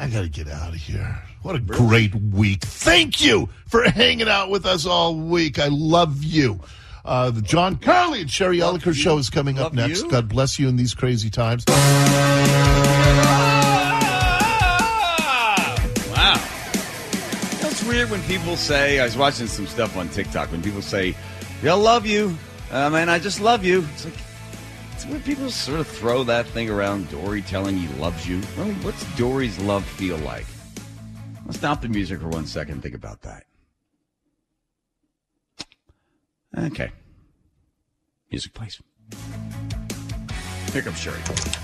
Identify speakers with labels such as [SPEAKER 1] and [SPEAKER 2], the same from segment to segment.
[SPEAKER 1] I got to get out of here. What a great week. Thank you for hanging out with us all week. I love you. The John Carly and Sherry Elliker show is coming up next. You. God bless you in these crazy times.
[SPEAKER 2] Wow. That's weird when people say, I was watching some stuff on TikTok, when people say, I love you. Man, I just love you. It's like, it's when people sort of throw that thing around, Dory telling he loves you. Really, what's Dory's love feel like? Let's stop the music for 1 second and think about that. Okay. Music, please. Here comes Sherry.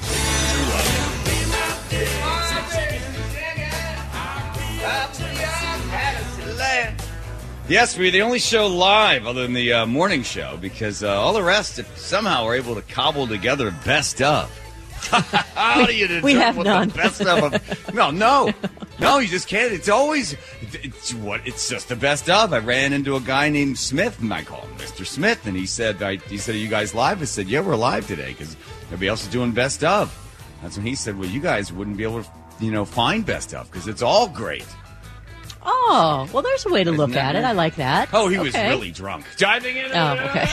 [SPEAKER 2] Yes, we're the only show live other than the morning show because all the rest somehow are able to cobble together best of. How do you determine
[SPEAKER 3] we have
[SPEAKER 2] what
[SPEAKER 3] none.
[SPEAKER 2] the best of? No, you just can't. It's always it's just the best of. I ran into a guy named Smith, and I call him Mr. Smith, and he said, "Are you guys live?" I said, "Yeah, we're live today because everybody else is doing best of." That's when he said, "Well, you guys wouldn't be able to, find best of because it's all great."
[SPEAKER 3] Oh, well, there's a way to look at it. I like that.
[SPEAKER 2] Oh, he was really drunk. Diving in.
[SPEAKER 3] Oh, okay.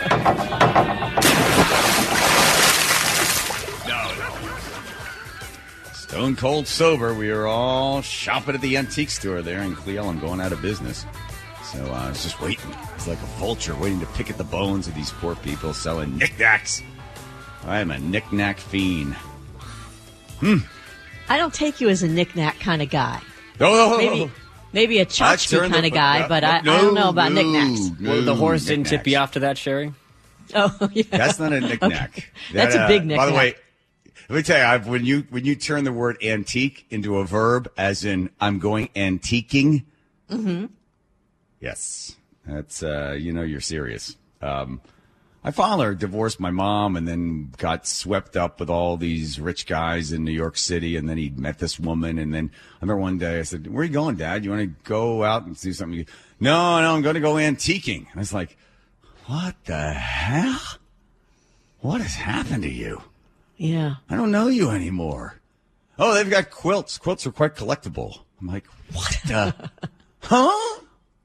[SPEAKER 2] No. Stone cold sober. We are all shopping at the antique store there in Cleveland, going out of business. So I was just waiting. It's like a vulture waiting to pick at the bones of these poor people selling knickknacks. I am a knickknack fiend.
[SPEAKER 3] I don't take you as a knickknack kind of guy.
[SPEAKER 2] Oh.
[SPEAKER 3] Maybe a tchotchke kind of guy, but I don't know about knickknacks.
[SPEAKER 4] The horse didn't tip you off to that, Sherry?
[SPEAKER 3] Oh, yeah.
[SPEAKER 2] That's not a knickknack.
[SPEAKER 3] Okay. That's a big knickknack.
[SPEAKER 2] By the way, let me tell you, when you turn the word antique into a verb, as in I'm going antiquing. Mm-hmm. Yes, that's you're serious. My father divorced my mom and then got swept up with all these rich guys in New York City. And then he met this woman. And then I remember one day I said, "Where are you going, Dad? You want to go out and do something?" No, I'm going to go antiquing. I was like, what the hell? What has happened to you?
[SPEAKER 3] Yeah.
[SPEAKER 2] I don't know you anymore. Oh, they've got quilts. Quilts are quite collectible. I'm like, what the? Huh?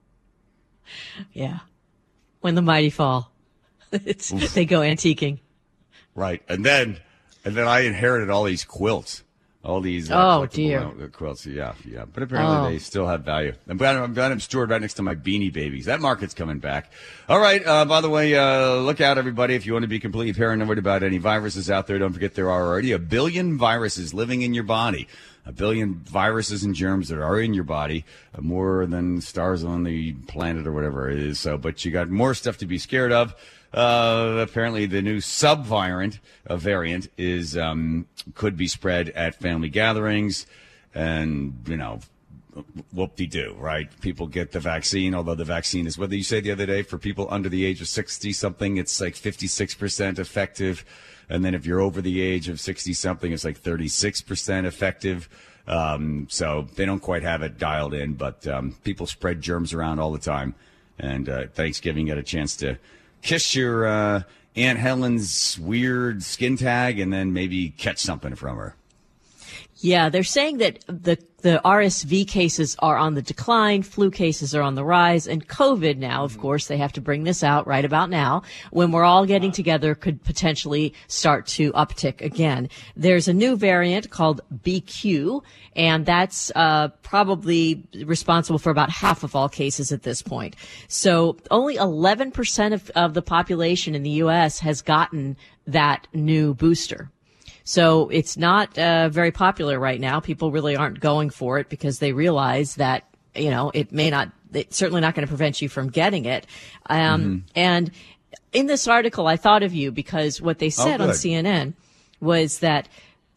[SPEAKER 3] Yeah. When the mighty fall. They go antiquing.
[SPEAKER 2] Right. And then I inherited all these quilts. All these
[SPEAKER 3] dear
[SPEAKER 2] quilts. Yeah. But apparently they still have value. I'm glad I'm stored right next to my Beanie Babies. That market's coming back. All right. By the way, look out, everybody. If you want to be completely paranoid about any viruses out there, don't forget there are already 1 billion viruses living in your body. 1 billion viruses and germs that are in your body, more than stars on the planet or whatever it is. So, but you got more stuff to be scared of. Apparently the new variant is could be spread at family gatherings, and whoop-de-doo, right? People get the vaccine, although the vaccine is, what did you say the other day, for people under the age of 60-something, it's like 56% effective, and then if you're over the age of 60-something, it's like 36% effective. So they don't quite have it dialed in, but people spread germs around all the time, and Thanksgiving, you get a chance to kiss your Aunt Helen's weird skin tag and then maybe catch something from her.
[SPEAKER 3] Yeah, they're saying that the RSV cases are on the decline, flu cases are on the rise, and COVID now, of course, they have to bring this out right about now, when we're all getting together, could potentially start to uptick again. There's a new variant called BQ, and that's probably responsible for about half of all cases at this point. So only 11% of the population in the U.S. has gotten that new booster. So it's not very popular right now. People really aren't going for it because they realize that, it's certainly not going to prevent you from getting it. And in this article, I thought of you because what they said on CNN was that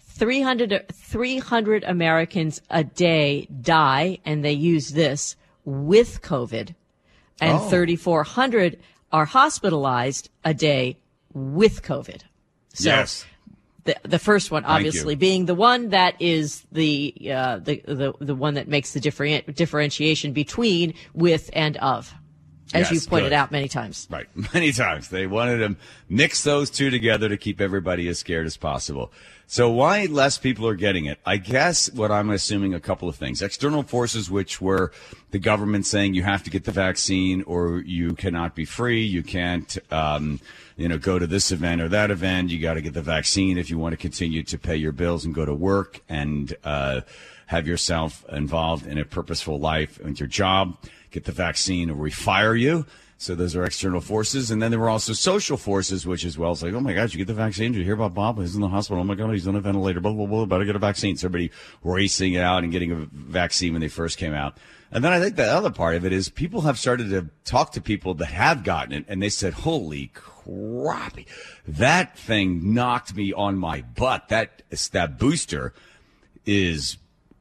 [SPEAKER 3] 300 Americans a day die, and they use this, with COVID, and 3,400 are hospitalized a day with COVID. So
[SPEAKER 2] yes.
[SPEAKER 3] The first one, obviously, being the one that is the one that makes the differentiation between with and of. as you've pointed out many times.
[SPEAKER 2] Right, many times. They wanted to mix those two together to keep everybody as scared as possible. So why less people are getting it? I guess what I'm assuming a couple of things. External forces, which were the government saying you have to get the vaccine or you cannot be free. You can't, go to this event or that event. You got to get the vaccine if you want to continue to pay your bills and go to work and have yourself involved in a purposeful life with your job. Get the vaccine or we fire you. So those are external forces. And then there were also social forces, which as well is like, oh, my God, you get the vaccine? Did you hear about Bob? He's in the hospital. Oh, my God, he's on a ventilator. Blah, blah, blah. Better get a vaccine. So everybody racing out and getting a vaccine when they first came out. And then I think the other part of it is people have started to talk to people that have gotten it, and they said, holy crappy, that thing knocked me on my butt. That booster is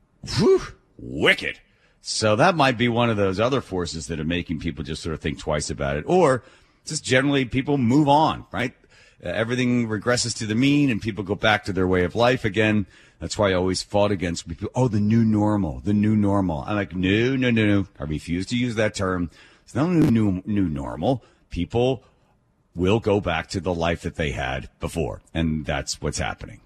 [SPEAKER 2] wicked. So that might be one of those other forces that are making people just sort of think twice about it. Or just generally people move on, right? Everything regresses to the mean and people go back to their way of life again. That's why I always fought against people. Oh, the new normal. I'm like, no. I refuse to use that term. It's not a new normal. People will go back to the life that they had before. And that's what's happening,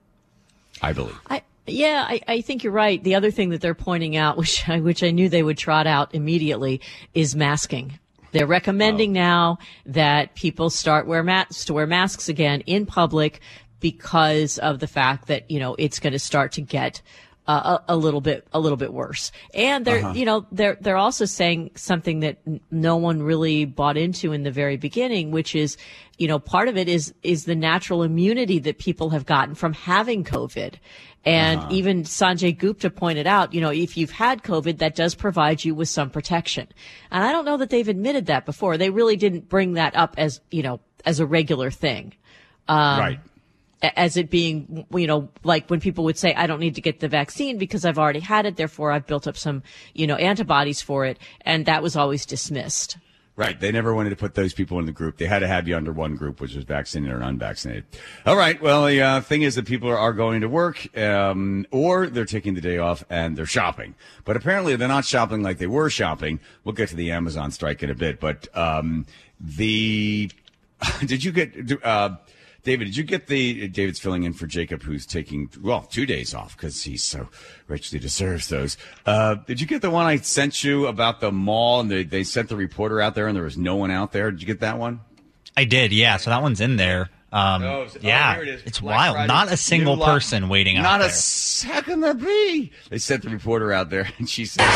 [SPEAKER 2] I believe.
[SPEAKER 3] I think you're right. The other thing that they're pointing out, which I knew they would trot out immediately, is masking. They're recommending now that people start to wear masks again in public because of the fact that, it's going to start to get a little bit worse. And they're also saying something that no one really bought into in the very beginning, which is, part of it is the natural immunity that people have gotten from having COVID. And even Sanjay Gupta pointed out, if you've had COVID, that does provide you with some protection. And I don't know that they've admitted that before. They really didn't bring that up as a regular thing.
[SPEAKER 2] Right.
[SPEAKER 3] As it being, like when people would say, I don't need to get the vaccine because I've already had it. Therefore, I've built up some, antibodies for it. And that was always dismissed.
[SPEAKER 2] Right. They never wanted to put those people in the group. They had to have you under one group, which was vaccinated or unvaccinated. All right. Well, the thing is that people are going to work, or they're taking the day off and they're shopping. But apparently they're not shopping like they were shopping. We'll get to the Amazon strike in a bit. But did you get David, did you get David's filling in for Jacob, who's taking, 2 days off because he so richly deserves those. Did you get the one I sent you about the mall and they sent the reporter out there and there was no one out there? Did you get that one?
[SPEAKER 5] I did, yeah. So that one's in there.
[SPEAKER 2] Here it is.
[SPEAKER 5] It's
[SPEAKER 2] Black
[SPEAKER 5] wild.
[SPEAKER 2] Friday,
[SPEAKER 5] not a single person waiting out there.
[SPEAKER 2] Not a second there be. They sent the reporter out there and she said,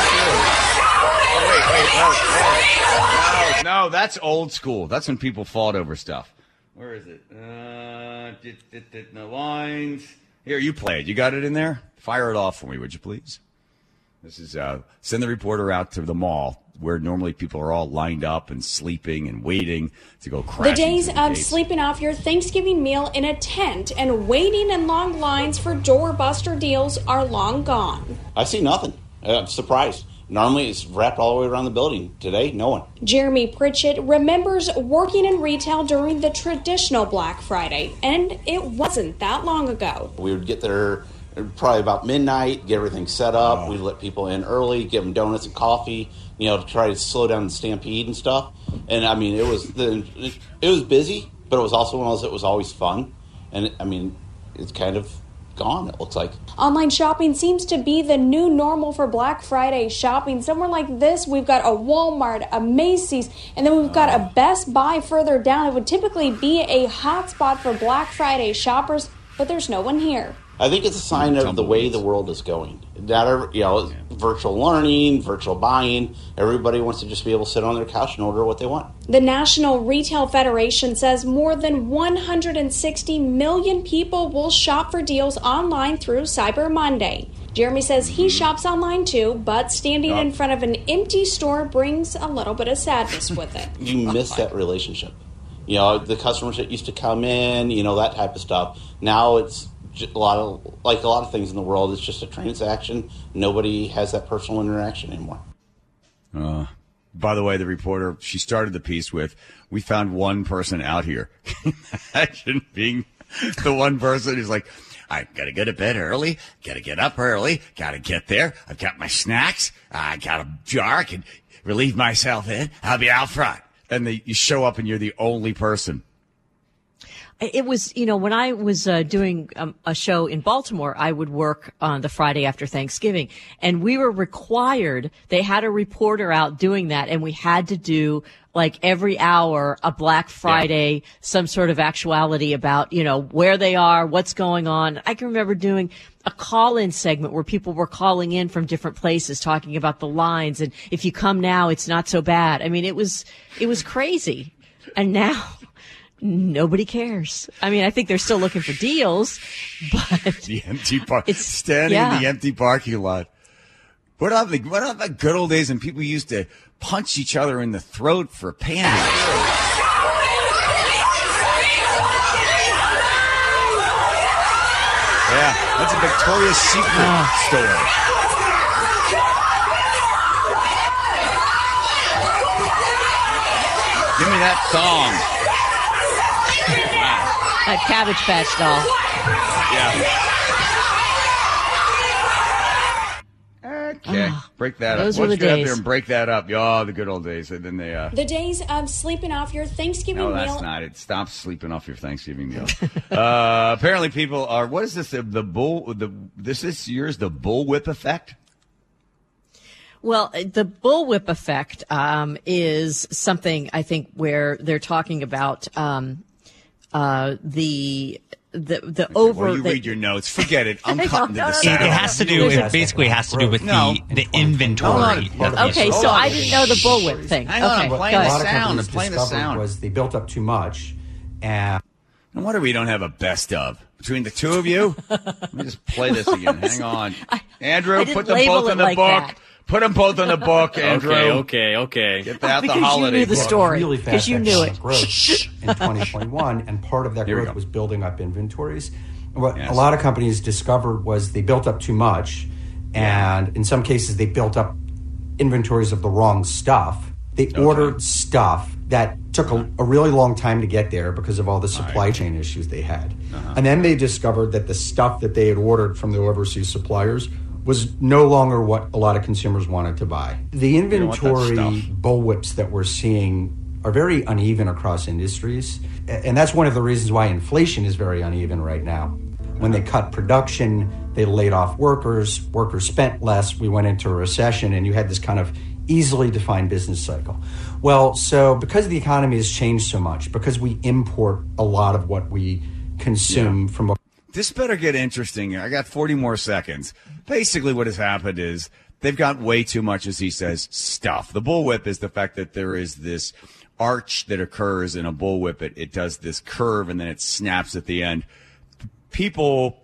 [SPEAKER 2] no, that's old school. That's when people fought over stuff. Where is it? The lines. Here, you play it. You got it in there? Fire it off for me, would you please? This is send the reporter out to the mall where normally people are all lined up and sleeping and waiting to go crashing.
[SPEAKER 6] The days of sleeping off your Thanksgiving meal in a tent and waiting in long lines for doorbuster deals are long gone.
[SPEAKER 7] I see nothing. I'm surprised. Normally, it's wrapped all the way around the building. Today, no one.
[SPEAKER 6] Jeremy Pritchett remembers working in retail during the traditional Black Friday, and it wasn't that long ago.
[SPEAKER 7] We would get there probably about midnight, get everything set up. We'd let people in early, give them donuts and coffee, to try to slow down the stampede and stuff. And, I mean, it was busy, but it was also one of those that was always fun. And, I mean, it's kind of gone, it looks like.
[SPEAKER 6] Online shopping seems to be the new normal for Black Friday shopping. Somewhere like this, we've got a Walmart, a Macy's, and then we've got a Best Buy further down. It would typically be a hot spot for Black Friday shoppers, but there's no one here.
[SPEAKER 7] I think it's a sign of the way the world is going. Virtual learning, virtual buying. Everybody wants to just be able to sit on their couch and order what they want.
[SPEAKER 6] The National Retail Federation says more than 160 million people will shop for deals online through Cyber Monday. Jeremy says he shops online too, but standing in front of an empty store brings a little bit of sadness with it.
[SPEAKER 7] You miss that relationship. The customers that used to come in, that type of stuff. Now it's a lot of things in the world, it's just a transaction. Nobody has that personal interaction anymore.
[SPEAKER 2] By the way, the reporter, she started the piece with, we found one person out here. Imagine being the one person who's like, I got to go to bed early, got to get up early, got to get there. I've got my snacks. I got a jar I can relieve myself in. I'll be out front. And you show up and you're the only person.
[SPEAKER 3] It was, when I was doing a show in Baltimore, I would work on the Friday after Thanksgiving, and we were required, they had a reporter out doing that, and we had to do like every hour a Black Friday, some sort of actuality about, where they are, what's going on. I can remember doing a call-in segment where people were calling in from different places talking about the lines, and if you come now, it's not so bad. I mean, it was crazy. And now nobody cares. I mean, I think they're still looking for deals, but
[SPEAKER 2] the empty in the empty parking lot. What about the good old days when people used to punch each other in the throat for panties? Yeah, that's a Victoria's Secret store. Give me that thong.
[SPEAKER 3] A Cabbage Patch doll.
[SPEAKER 2] Yeah. Okay, break that up.
[SPEAKER 3] Those were the
[SPEAKER 2] Let's get out
[SPEAKER 3] days.
[SPEAKER 2] there and break that up. Oh, the good old days. And then they.
[SPEAKER 6] The days of sleeping off your Thanksgiving
[SPEAKER 2] No,
[SPEAKER 6] meal.
[SPEAKER 2] that's not it. Stop sleeping off your Thanksgiving meal. Apparently, people are. What is this? The bullwhip effect.
[SPEAKER 3] Well, the bullwhip effect is something I think where they're talking about the over.
[SPEAKER 2] Well, you read your notes. Forget it. I'm cutting to the sound.
[SPEAKER 5] It has to do. It basically has to do with the inventory.
[SPEAKER 3] Okay, so I didn't know the bullwhip thing.
[SPEAKER 2] Hang on, I'm playing the sound. I'm playing the sound.
[SPEAKER 8] Was they built up too much, and
[SPEAKER 2] No wonder we don't have a best of between the two of you. Let me just play this again. Hang on, Andrew. Put them both in the book. Put them both in the book, Andrew.
[SPEAKER 4] Okay.
[SPEAKER 2] Get that the
[SPEAKER 3] because
[SPEAKER 2] holiday
[SPEAKER 3] you knew the
[SPEAKER 2] book.
[SPEAKER 3] story.
[SPEAKER 8] really
[SPEAKER 3] Because
[SPEAKER 8] fast
[SPEAKER 3] you knew it.
[SPEAKER 8] growth in 2021, and part of that
[SPEAKER 2] Here we
[SPEAKER 8] growth
[SPEAKER 2] go.
[SPEAKER 8] was building up inventories. What
[SPEAKER 2] Yes.
[SPEAKER 8] a lot of companies discovered was they built up too much, and in some cases they built up inventories of the wrong stuff. They ordered stuff that took a really long time to get there because of all the supply chain issues they had. And then they discovered that the stuff that they had ordered from the overseas suppliers was no longer what a lot of consumers wanted to buy. The inventory bullwhips that we're seeing are very uneven across industries. And that's one of the reasons why inflation is very uneven right now. When they cut production, they laid off workers spent less, we went into a recession, and you had this kind of easily defined business cycle. Well, so because the economy has changed so much, because we import a lot of what we consume from
[SPEAKER 2] This better get interesting. I got 40 more seconds. Basically, what has happened is they've got way too much, as he says, stuff. The bullwhip is the fact that there is this arch that occurs in a bullwhip. It does this curve, and then it snaps at the end. People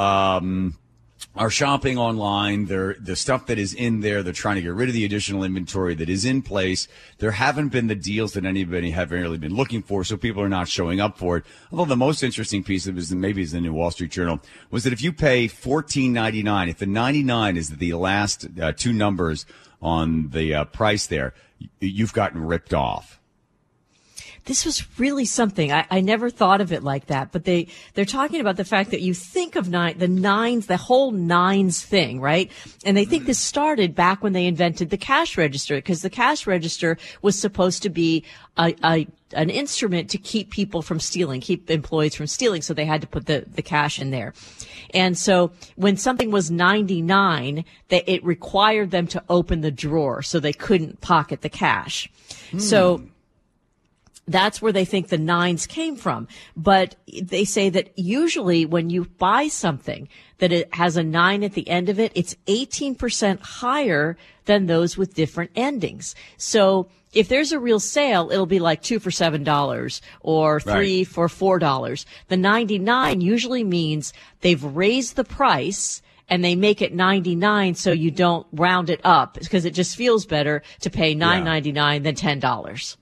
[SPEAKER 2] are shopping online. The stuff that is in there, they're trying to get rid of the additional inventory that is in place. There haven't been the deals that anybody have really been looking for, so people are not showing up for it. Although the most interesting piece of it is, maybe is the new Wall Street Journal, was that if you pay $14.99, if the 99 is the last two numbers on the price there, you've gotten ripped off.
[SPEAKER 3] This was really something. I never thought of it like that, but they're talking about the fact that you think of the nines, the whole nines thing, right? And they think this started back when they invented the cash register, because the cash register was supposed to be an instrument to keep people from stealing, keep employees from stealing. So they had to put the cash in there. And so when something was 99, it required them to open the drawer so they couldn't pocket the cash. So that's where they think the nines came from. But they say that usually when you buy something that it has a 9 at the end of it, it's 18% higher than those with different endings. So if there's a real sale, it'll be like 2 for $7 or 3 for $4. The 99 usually means they've raised the price and they make it 99 so you don't round it up, because it just feels better to pay $9.99 than $10.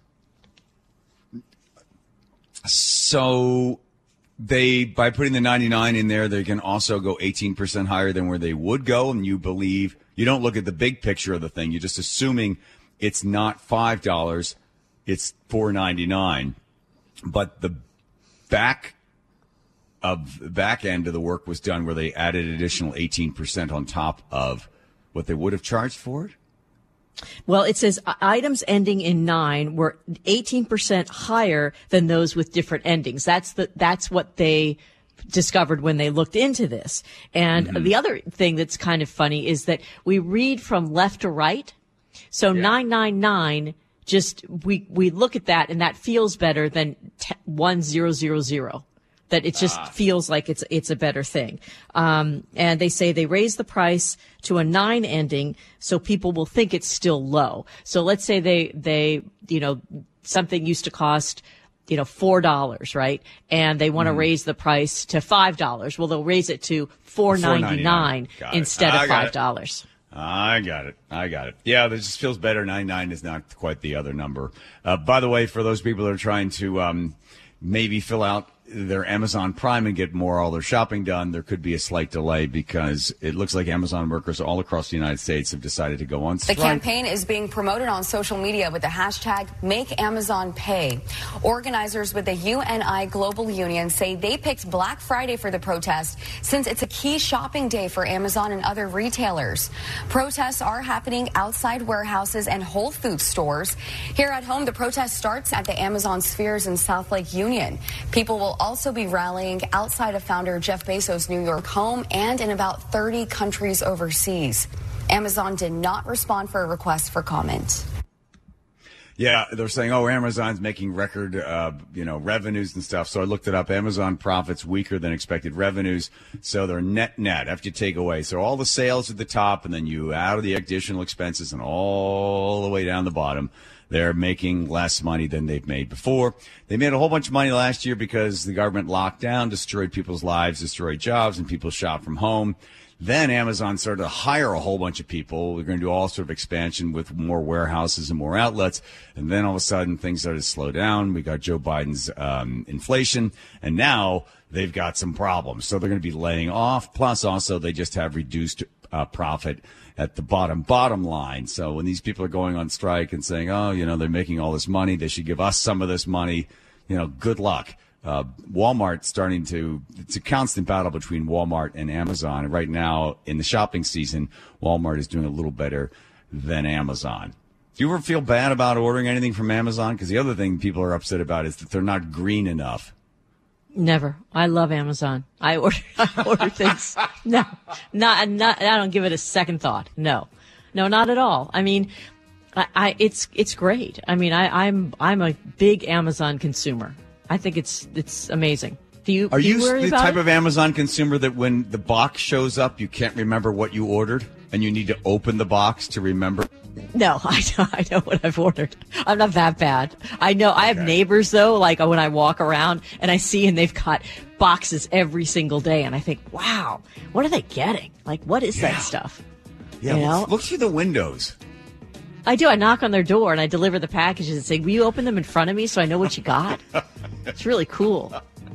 [SPEAKER 2] So by putting the 99 in there, they can also go 18% higher than where they would go. And you don't look at the big picture of the thing. You're just assuming it's not $5, it's $4.99. But the back of the back end of the work was done where they added additional 18% on top of what they would have charged for it?
[SPEAKER 3] Well, it says items ending in 9 were 18% higher than those with different endings. That's what they discovered when they looked into this. And the other thing that's kind of funny is that we read from left to right. So 999, just we look at that and that feels better than 1000. That it just feels like it's a better thing. And they say they raise the price to a 9 ending so people will think it's still low. So let's say they something used to cost $4, right? And they want to raise the price to $5. Well, they'll raise it to $4.99 instead of $5.
[SPEAKER 2] I got it. Yeah, this just feels better. 99 is not quite the other number. By the way, for those people that are trying to maybe fill out their Amazon Prime and get all their shopping done, there could be a slight delay because it looks like Amazon workers all across the United States have decided to go on strike.
[SPEAKER 9] The campaign is being promoted on social media with the hashtag #MakeAmazonPay. Organizers with the UNI Global Union say they picked Black Friday for the protest since it's a key shopping day for Amazon and other retailers. Protests are happening outside warehouses and Whole Foods stores. Here at home, the protest starts at the Amazon Spheres in South Lake Union. People will also be rallying outside of founder Jeff Bezos' New York home and in about 30 countries overseas. Amazon did not respond for a request for comment.
[SPEAKER 2] Yeah, they're saying, Amazon's making record, revenues and stuff. So I looked it up. Amazon profits weaker than expected revenues. So they're net after you take away. So all the sales at the top and then you add the additional expenses and all the way down the bottom. They're making less money than they've made before. They made a whole bunch of money last year because the government locked down, destroyed people's lives, destroyed jobs, and people shop from home. Then Amazon started to hire a whole bunch of people. We're going to do all sort of expansion with more warehouses and more outlets. And then all of a sudden things started to slow down. We got Joe Biden's inflation, and now they've got some problems. So they're going to be laying off. Plus also they just have reduced profit at the bottom line. So when these people are going on strike and saying, they're making all this money, they should give us some of this money, good luck. Walmart it's a constant battle between Walmart and Amazon. And right now in the shopping season, Walmart is doing a little better than Amazon. Do you ever feel bad about ordering anything from Amazon? Because the other thing people are upset about is that they're not green enough.
[SPEAKER 3] Never. I love Amazon. I order things. No, not. I don't give it a second thought. No, not at all. I mean, it's great. I mean, I'm a big Amazon consumer. I think it's amazing. Are you
[SPEAKER 2] the type of Amazon consumer that when the box shows up, you can't remember what you ordered and you need to open the box to remember?
[SPEAKER 3] No, I know what I've ordered. I'm not that bad. I know. I have neighbors, though, like when I walk around and I see and they've got boxes every single day. And I think, wow, what are they getting? Like, what is that stuff?
[SPEAKER 2] Yeah, look through the windows.
[SPEAKER 3] I do. I knock on their door and I deliver the packages and say, will you open them in front of me so I know what you got? It's really cool.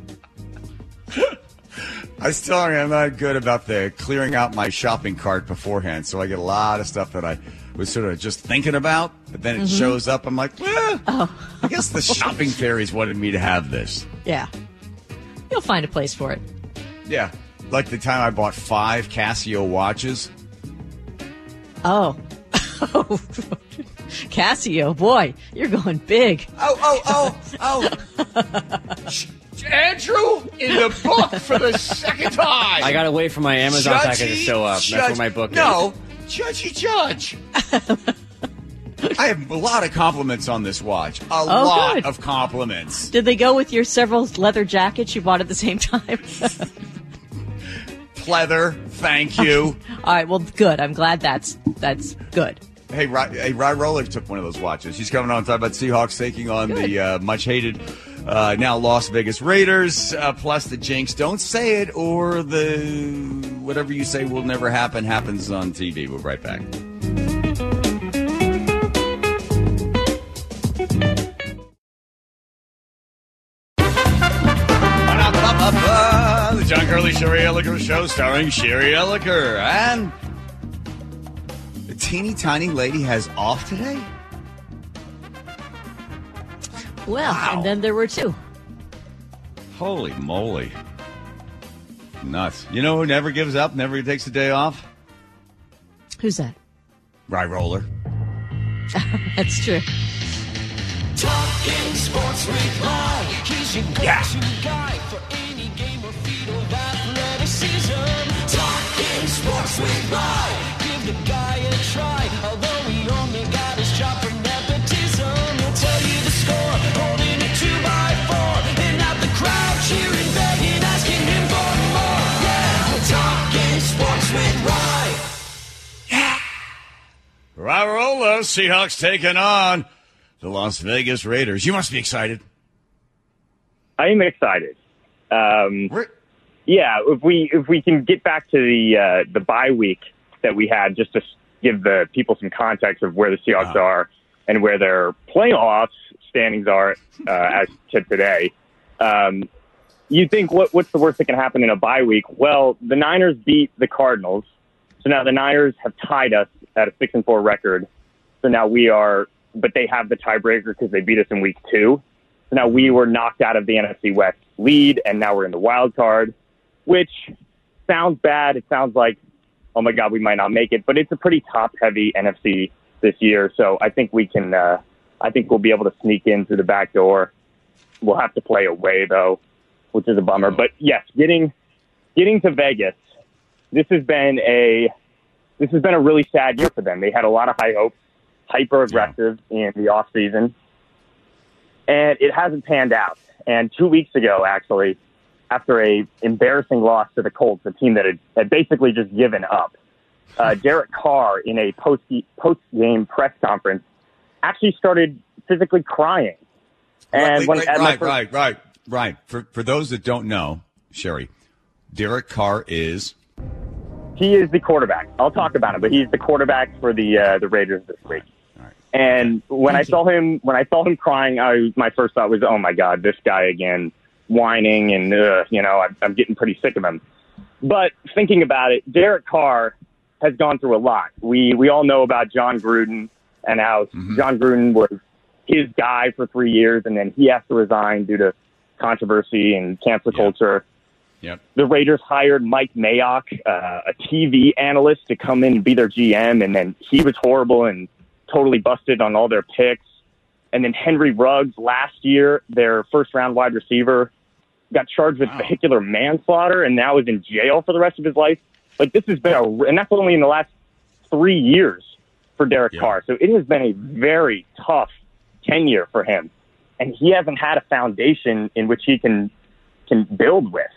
[SPEAKER 2] I still am not good about the clearing out my shopping cart beforehand. So I get a lot of stuff that I was sort of just thinking about, but then it shows up. I'm like, I guess the shopping fairies wanted me to have this.
[SPEAKER 3] Yeah. You'll find a place for it.
[SPEAKER 2] Yeah. Like the time I bought 5 Casio watches.
[SPEAKER 3] Oh. Casio, boy, you're going big.
[SPEAKER 2] Andrew, in the book for the second time.
[SPEAKER 4] I gotta wait for my Amazon package to show up. That's where my book is.
[SPEAKER 2] No, Judge. I have a lot of compliments on this watch. A lot of compliments.
[SPEAKER 3] Did they go with your several leather jackets you bought at the same time?
[SPEAKER 2] Pleather, thank you.
[SPEAKER 3] All right, well, good. I'm glad that's good.
[SPEAKER 2] Hey, Rye Roller took one of those watches. He's coming on to talk about Seahawks taking on the much-hated, now Las Vegas Raiders, plus the jinx. Don't say it, or the whatever you say will never happen happens on TV. We'll be right back. The John Curley Sherry Elliker Show, starring Sherry Elliker. And the teeny tiny lady has off today?
[SPEAKER 3] Well, and then there were 2.
[SPEAKER 2] Holy moly. nuts. You know who never gives up, never takes a day off?
[SPEAKER 3] Who's that?
[SPEAKER 2] Rye Roller.
[SPEAKER 3] That's true.
[SPEAKER 10] Talking sports with Rye. He's your go-to guy for any game or feat of athleticism. Talking sports with Rye. Give the guy a try. Although he only got his job from nepotism, he'll tell you the score, holding it 2x4, and out the crowd cheering, begging, asking him for more. Yeah, talking sports with Rye.
[SPEAKER 2] Yeah. Rye Roller, Seahawks taking on the Las Vegas Raiders. You must be excited.
[SPEAKER 11] I am excited. Yeah, if we can get back to the bye week that we had, just to give the people some context of where the Seahawks are and where their playoffs standings are as to today. You think what's the worst that can happen in a bye week? Well, the Niners beat the Cardinals, so now the Niners have tied us at a 6-4 record. So now we are. But they have the tiebreaker because they beat us in week 2. So now we were knocked out of the NFC West lead, and now we're in the wild card, which sounds bad. It sounds like, oh my God, we might not make it. But it's a pretty top-heavy NFC this year, so I think we can. I think we'll be able to sneak in through the back door. We'll have to play away though, which is a bummer. But yes, getting to Vegas, this has been a really sad year for them. They had a lot of high hopes. Hyper aggressive in the off season, and it hasn't panned out. And 2 weeks ago, actually, after a embarrassing loss to the Colts, a team that had basically just given up, Derek Carr in a post game press conference actually started physically crying. And
[SPEAKER 2] right. For those that don't know, Sherry, Derek Carr is.
[SPEAKER 11] He is the quarterback. I'll talk about him, but he's the quarterback for the Raiders this week. And when I saw him crying, my first thought was, oh my God, this guy again, whining, and I'm getting pretty sick of him. But thinking about it, Derek Carr has gone through a lot. We all know about John Gruden and how John Gruden was his guy for 3 years, and then he has to resign due to controversy and cancel culture.
[SPEAKER 2] Yep.
[SPEAKER 11] The Raiders hired Mike Mayock, a TV analyst, to come in and be their GM, and then he was horrible and totally busted on all their picks. And then Henry Ruggs last year, their first-round wide receiver, got charged with vehicular manslaughter and now is in jail for the rest of his life. Like, this has been and that's only in the last 3 years for Derek Carr. So it has been a very tough tenure for him. And he hasn't had a foundation in which he can build with.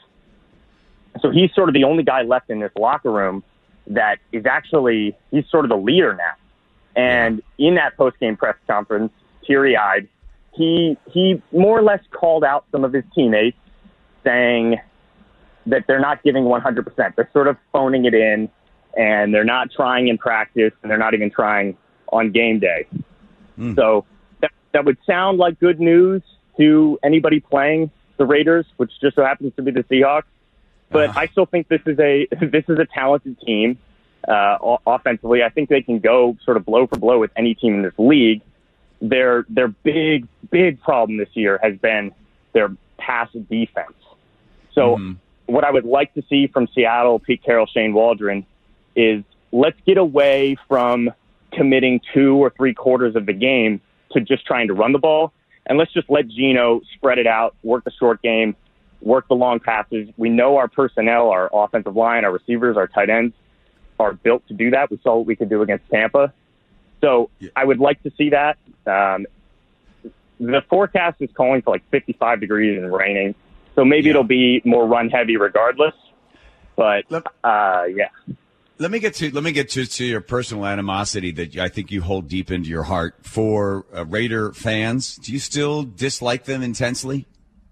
[SPEAKER 11] So he's sort of the only guy left in this locker room that is actually, he's sort of the leader now. And in that post-game press conference, teary-eyed, he more or less called out some of his teammates, saying that they're not giving 100%. They're sort of phoning it in, and they're not trying in practice, and they're not even trying on game day. So that would sound like good news to anybody playing the Raiders, which just so happens to be the Seahawks. But I still think this is a talented team. Offensively, I think they can go sort of blow for blow with any team in this league. Their big problem this year has been their pass defense. So what I would like to see from Seattle, Pete Carroll, Shane Waldron, is let's get away from committing 2 or 3 quarters of the game to just trying to run the ball, and let's just let Geno spread it out, work the short game, work the long passes. We know our personnel, our offensive line, our receivers, our tight ends are built to do that. We saw what we could do against Tampa. So I would like to see that. The forecast is calling for like 55 degrees and raining. So maybe it'll be more run heavy regardless. But
[SPEAKER 2] Let me get to your personal animosity that I think you hold deep into your heart for Raider fans. Do you still dislike them intensely?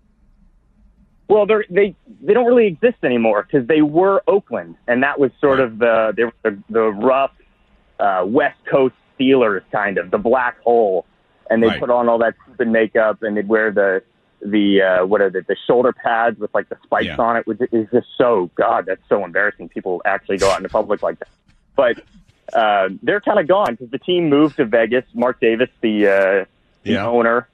[SPEAKER 11] Well, they don't really exist anymore because they were Oakland, and that was sort of the rough West Coast Steelers, kind of the black hole, and they put on all that stupid makeup, and they'd wear the shoulder pads with like the spikes on it, which is just that's so embarrassing. People actually go out into public like that. But they're kind of gone because the team moved to Vegas. Mark Davis, the owner,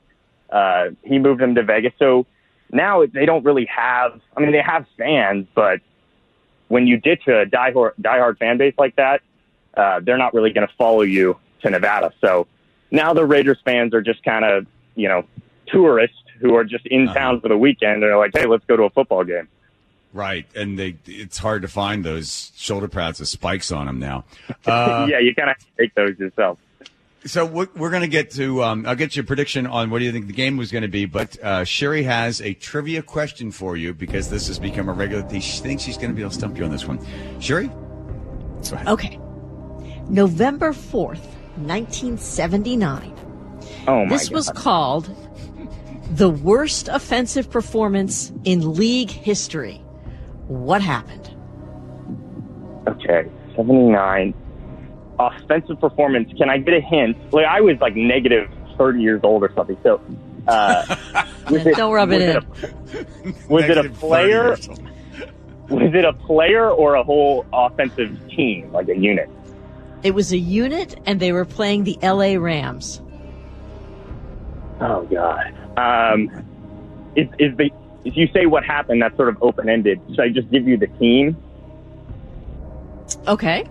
[SPEAKER 11] he moved them to Vegas. So now they don't really have, they have fans, but when you ditch a diehard fan base like that, they're not really going to follow you to Nevada. So now the Raiders fans are just kind of, tourists who are just in town for the weekend. They're like, hey, let's go to a football game.
[SPEAKER 2] Right, and it's hard to find those shoulder pads with spikes on them now.
[SPEAKER 11] Yeah, you kind of have to make those yourself.
[SPEAKER 2] So we're going to get to I'll get your prediction on what do you think the game was going to be, but Sherry has a trivia question for you because this has become a regular thing. She thinks she's going to be able to stump you on this one. Sherry? Go ahead.
[SPEAKER 3] Okay. November 4th, 1979.
[SPEAKER 11] Oh, my
[SPEAKER 3] This
[SPEAKER 11] God.
[SPEAKER 3] was called the worst offensive performance in league history. What happened?
[SPEAKER 11] Okay, 79. Offensive performance. Can I get a hint? Like, I was like negative 30 years old or something. So,
[SPEAKER 3] Don't rub it in.
[SPEAKER 11] Was it a
[SPEAKER 2] Negative 30
[SPEAKER 11] player?
[SPEAKER 2] years old.
[SPEAKER 11] Was it a player or a whole offensive team, like a unit?
[SPEAKER 3] It was a unit, and they were playing the LA Rams.
[SPEAKER 11] Oh God. If you say what happened, that's sort of open ended. Should I just give you the team?
[SPEAKER 3] Okay.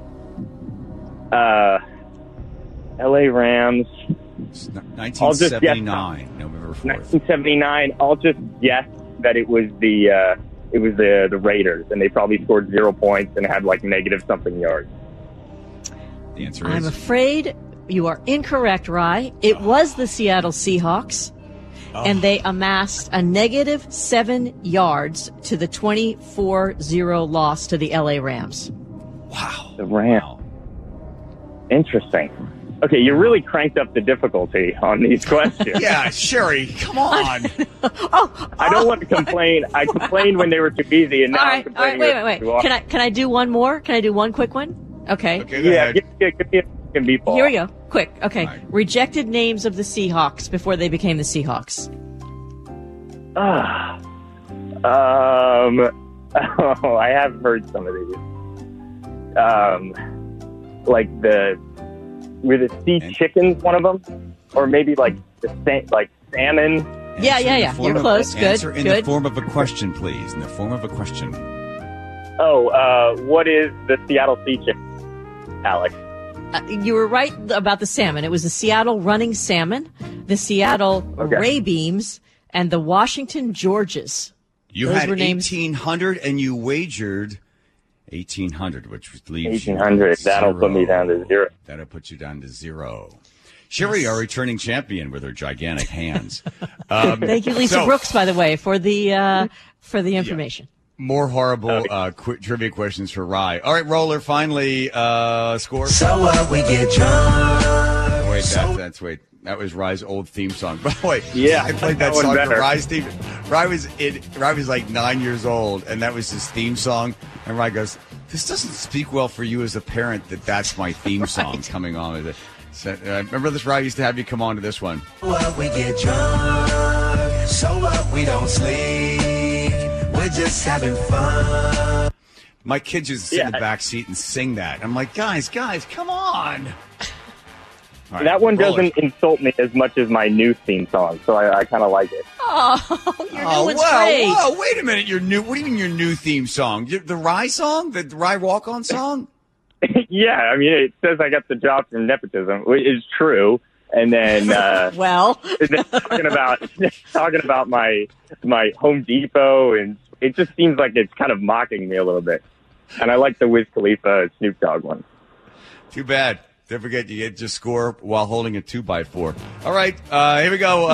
[SPEAKER 11] LA Rams.
[SPEAKER 2] 1979, November 4th.
[SPEAKER 11] 1979. I'll just guess that it was the Raiders, and they probably scored 0 points and had like negative something yards.
[SPEAKER 2] The answer
[SPEAKER 3] I'm
[SPEAKER 2] is
[SPEAKER 3] afraid you are incorrect, Rye. It was the Seattle Seahawks, and they amassed a negative 7 yards to the 24-0 loss to the LA Rams.
[SPEAKER 2] wow.
[SPEAKER 11] The Rams. Interesting. Okay, you really cranked up the difficulty on these questions.
[SPEAKER 2] Yeah, Sherry, come on.
[SPEAKER 11] I don't want to complain. I complained when they were too easy, and now
[SPEAKER 3] All
[SPEAKER 11] I'm
[SPEAKER 3] right,
[SPEAKER 11] complaining.
[SPEAKER 3] wait. Can I do one more? Can I do one quick one? Okay.
[SPEAKER 2] Okay, go
[SPEAKER 11] Yeah,
[SPEAKER 2] ahead.
[SPEAKER 11] give me a fucking beatball.
[SPEAKER 3] Here we go. Quick. Okay.
[SPEAKER 2] All right.
[SPEAKER 3] Rejected names of the Seahawks before they became the Seahawks.
[SPEAKER 11] Oh, I have heard some of these. Like were the sea chickens one of them, or maybe like salmon.
[SPEAKER 3] Yeah. You're close. Good.
[SPEAKER 2] Answer in the
[SPEAKER 3] Good.
[SPEAKER 2] form of a question, please. In the form of a question.
[SPEAKER 11] Oh, what is the Seattle sea chicken, Alex?
[SPEAKER 3] You were right about the salmon. It was the Seattle Running Salmon, the Seattle Ray Beams, and the Washington Georges.
[SPEAKER 2] You
[SPEAKER 3] Those
[SPEAKER 2] had
[SPEAKER 3] were names.
[SPEAKER 2] 1,800 and you wagered 1,800, which leaves you
[SPEAKER 11] 1,800. That'll
[SPEAKER 2] zero.
[SPEAKER 11] put me down to 0.
[SPEAKER 2] That'll put you down to 0. Sherry, our returning champion with her gigantic hands.
[SPEAKER 3] Thank you, Lisa Brooks, by the way, for the information.
[SPEAKER 2] More horrible trivia questions for Rye. All right, Roller, finally, score.
[SPEAKER 10] So what, we get drunk.
[SPEAKER 2] Wait, that was Rye's old theme song. By the way,
[SPEAKER 11] Yeah,
[SPEAKER 2] I played that
[SPEAKER 11] that one
[SPEAKER 2] song for
[SPEAKER 11] better.
[SPEAKER 2] Rye's theme. Rye was like 9 years old, and that was his theme song. And Rye goes, "This doesn't speak well for you as a parent that's my theme song coming on with it." So, remember this, Rye used to have you come on to this one.
[SPEAKER 10] What, we get drunk. So what, we don't sleep. We're just having fun.
[SPEAKER 2] My kids used to sit in the back seat and sing that. I'm like, guys, come on. All right,
[SPEAKER 11] That one
[SPEAKER 2] Roller.
[SPEAKER 11] doesn't insult me as much as my new theme song, so I kind of like it.
[SPEAKER 3] Oh, your new one's
[SPEAKER 2] whoa,
[SPEAKER 3] great.
[SPEAKER 2] whoa, wait a minute. Your new, what do you mean your new theme song? The Rye song? The Rye walk-on song?
[SPEAKER 11] Yeah, I mean, it says I got the job from nepotism, which is true. And then,
[SPEAKER 3] Well,
[SPEAKER 11] and then talking about my Home Depot, and it just seems like it's kind of mocking me a little bit. And I like the Wiz Khalifa Snoop Dogg one.
[SPEAKER 2] Too bad. Don't forget, you get to score while holding a 2x4. All right, here we go.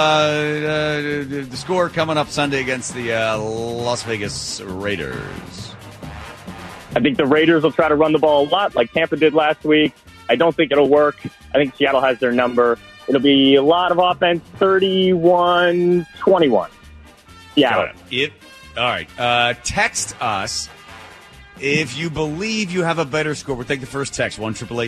[SPEAKER 2] The score coming up Sunday against the Las Vegas Raiders.
[SPEAKER 11] I think the Raiders will try to run the ball a lot like Tampa did last week. I don't think it'll work. I think Seattle has their number. It'll be a lot of offense, 31-21. Seattle.
[SPEAKER 2] All right. Text us if you believe you have a better score. We'll take the first text,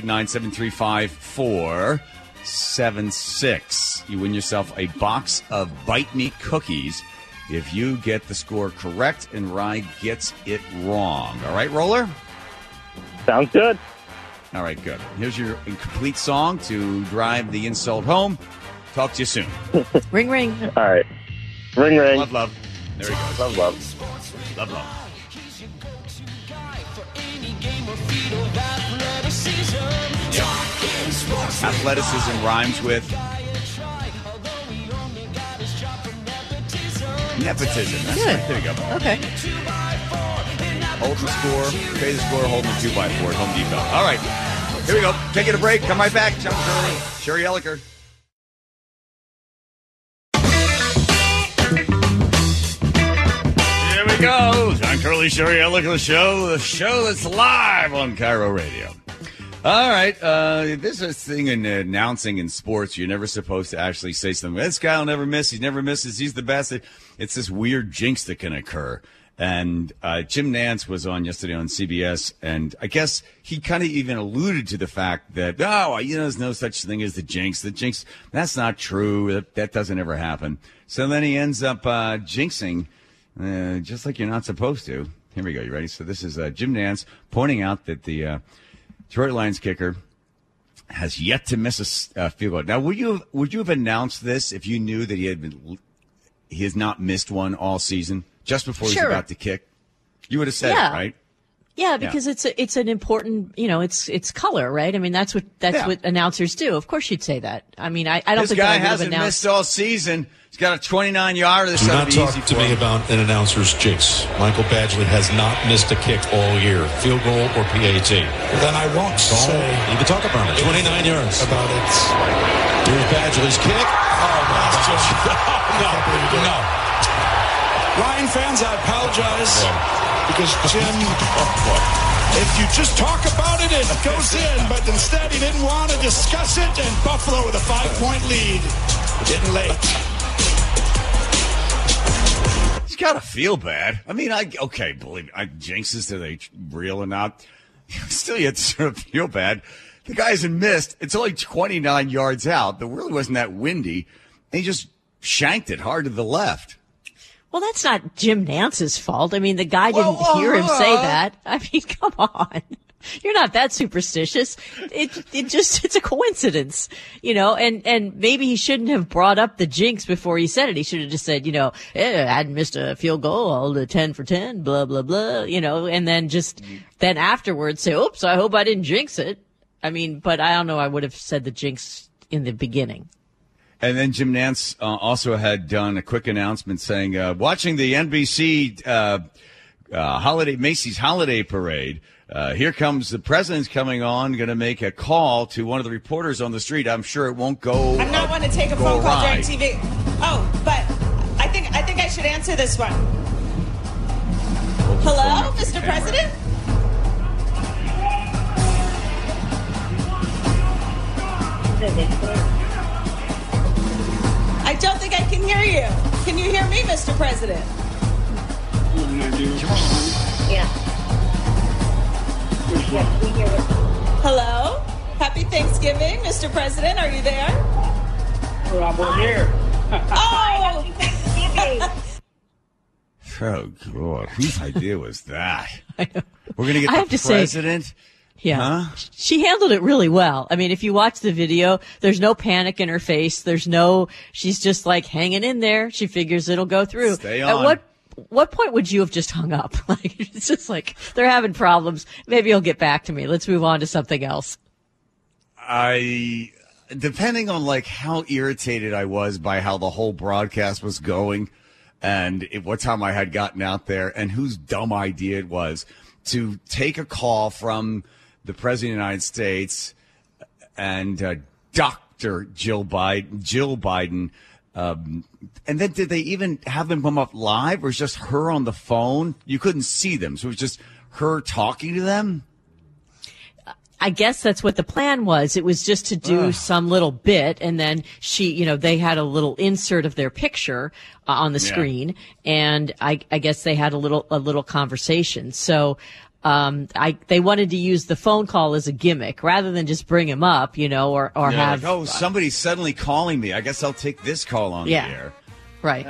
[SPEAKER 2] 1-888-973-5476. You win yourself a box of Bite Me cookies if you get the score correct and Rye gets it wrong. All right, Roller?
[SPEAKER 11] Sounds good.
[SPEAKER 2] All right, good. Here's your incomplete song to drive the insult home. Talk to you soon.
[SPEAKER 3] ring, ring.
[SPEAKER 11] All right. Ring, ring.
[SPEAKER 2] Love. There he goes.
[SPEAKER 11] Love.
[SPEAKER 2] Love. Athleticism rhymes with nepotism. That's
[SPEAKER 3] Good.
[SPEAKER 2] right. There you go.
[SPEAKER 3] Okay.
[SPEAKER 2] Hold the score. Pay the score. Holding the 2x4 at Home Depot. All right. Here we go. Taking a break. Come right back. John Curley, Sherry Elliker. Here we go. John Curley, Sherry Elliker show. The show that's live on Cairo Radio. All right. There's this thing in announcing in sports. You're never supposed to actually say something. This guy will never miss. He never misses. He's the best. It's this weird jinx that can occur. And Jim Nantz was on yesterday on CBS, and I guess he kind of even alluded to the fact that, there's no such thing as the jinx. The jinx, that's not true. That doesn't ever happen. So then he ends up jinxing just like you're not supposed to. Here we go. You ready? So this is Jim Nantz pointing out that the Detroit Lions kicker has yet to miss a field goal. Now, would you have announced this if you knew that he has not missed one all season? Just before he's about to kick, you would have said it, right?
[SPEAKER 3] Yeah, because it's an important, it's color, right? I mean, that's what announcers do. Of course, you'd say that. I mean, I don't think
[SPEAKER 2] this guy
[SPEAKER 3] that I would have
[SPEAKER 2] hasn't
[SPEAKER 3] announced.
[SPEAKER 2] missed all season. He's got a 29-yarder.
[SPEAKER 12] Do not talk to me about an announcer's jinx. Michael Badgley has not missed a kick all year, field goal or PAT.
[SPEAKER 13] Then I won't say.
[SPEAKER 12] You can talk about it. 29 yards.
[SPEAKER 13] About it.
[SPEAKER 12] Here's Badgley's kick.
[SPEAKER 13] No. Lion fans, I apologize because Jim, if you just talk about it, it goes in. But instead, he didn't want to discuss it, and Buffalo with a 5-point lead. Getting late.
[SPEAKER 2] He's got to feel bad. I mean, believe me, jinxes, are they real or not? Still, you have to sort of feel bad. The guy hasn't missed. It's only 29 yards out. The really wasn't that windy. And he just shanked it hard to the left.
[SPEAKER 3] Well, that's not Jim Nantz's fault. I mean, the guy didn't hear him say that. I mean, come on. You're not that superstitious. It's a coincidence, and maybe he shouldn't have brought up the jinx before he said it. He should have just said, I hadn't missed a field goal, all the 10 for 10, blah, blah, blah, and then then afterwards say, oops, I hope I didn't jinx it. I mean, but I don't know. I would have said the jinx in the beginning.
[SPEAKER 2] And then Jim Nantz also had done a quick announcement saying, watching the NBC Macy's Holiday Parade, here comes the president's coming on, going to make a call to one of the reporters on the street. I'm sure it won't go.
[SPEAKER 14] I'm not one to take a phone call during TV. Oh, but I think I should answer this one. Hello, Mr. President? I don't think I can hear you. Can you hear me, Mr. President?
[SPEAKER 15] Yeah. Yes, we hear it.
[SPEAKER 14] Hello? Happy Thanksgiving, Mr. President. Are you there?
[SPEAKER 15] Well, we're here.
[SPEAKER 14] Oh!
[SPEAKER 15] Happy Thanksgiving.
[SPEAKER 2] Oh, God. Whose idea was that? We're going to get the president?
[SPEAKER 3] Yeah. Huh? She handled it really well. I mean, if you watch the video, there's no panic in her face. She's just like hanging in there. She figures it'll go through.
[SPEAKER 2] Stay on.
[SPEAKER 3] At what point would you have just hung up? Like, it's just like, they're having problems. Maybe he'll get back to me. Let's move on to something else.
[SPEAKER 2] Depending on like how irritated I was by how the whole broadcast was going and what time I had gotten out there and whose dumb idea it was to take a call from the President of the United States and Dr. Jill Biden. And then did they even have them come up live, or was just her on the phone? You couldn't see them, so it was just her talking to them?
[SPEAKER 3] I guess that's what the plan was. It was just to do some little bit, and then they had a little insert of their picture on the screen, and I guess they had a little conversation. So they wanted to use the phone call as a gimmick rather than just bring him up, or have.
[SPEAKER 2] Like, somebody's suddenly calling me. I guess I'll take this call on the air.
[SPEAKER 3] Right.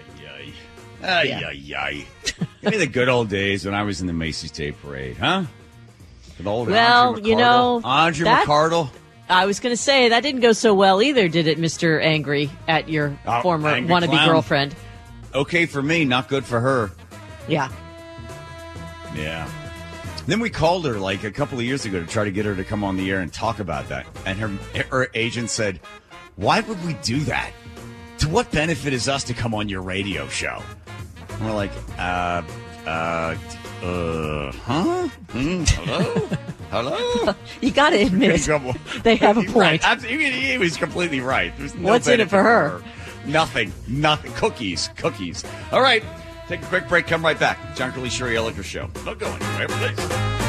[SPEAKER 2] Ay. Give me the good old days when I was in the Macy's Day Parade, huh? With old
[SPEAKER 3] Andre
[SPEAKER 2] McCardle.
[SPEAKER 3] I was going to say, that didn't go so well either, did it, Mr. Angry, at your former wannabe clown. Girlfriend?
[SPEAKER 2] Okay for me, not good for her.
[SPEAKER 3] Yeah.
[SPEAKER 2] Yeah. Then we called her like a couple of years ago to try to get her to come on the air and talk about that. And her agent said, why would we do that? To what benefit is us to come on your radio show? And we're like, huh? Hello? Hello?
[SPEAKER 3] You got to admit, they have a point.
[SPEAKER 2] Right. He was completely right. There's no
[SPEAKER 3] What's in it for her?
[SPEAKER 2] Nothing. Cookies. All right. Take a quick break. Come right back. John Curley, Sherry Elliker Show. Don't go anywhere, please.